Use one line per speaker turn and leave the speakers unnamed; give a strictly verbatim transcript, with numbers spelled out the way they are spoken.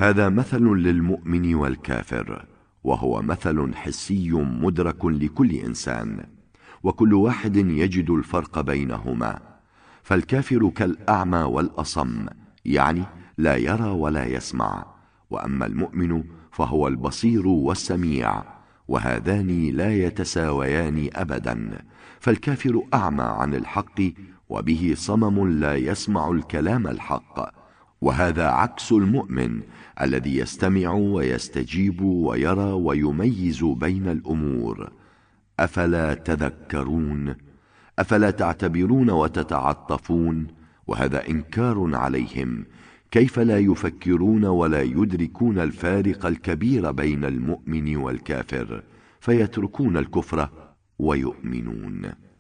هذا مثل للمؤمن والكافر، وهو مثل حسي مدرك لكل إنسان، وكل واحد يجد الفرق بينهما. فالكافر كالأعمى والأصم، يعني لا يرى ولا يسمع، وأما المؤمن فهو البصير والسميع، وهذان لا يتساويان أبدا. فالكافر أعمى عن الحق، وبه صمم لا يسمع الكلام الحق، وهذا عكس المؤمن الذي يستمع ويستجيب ويرى ويميز بين الأمور. أفلا تذكرون؟ أفلا تعتبرون وتتعطفون؟ وهذا إنكار عليهم. كيف لا يفكرون ولا يدركون الفارق الكبير بين المؤمن والكافر، فيتركون الكفر ويؤمنون؟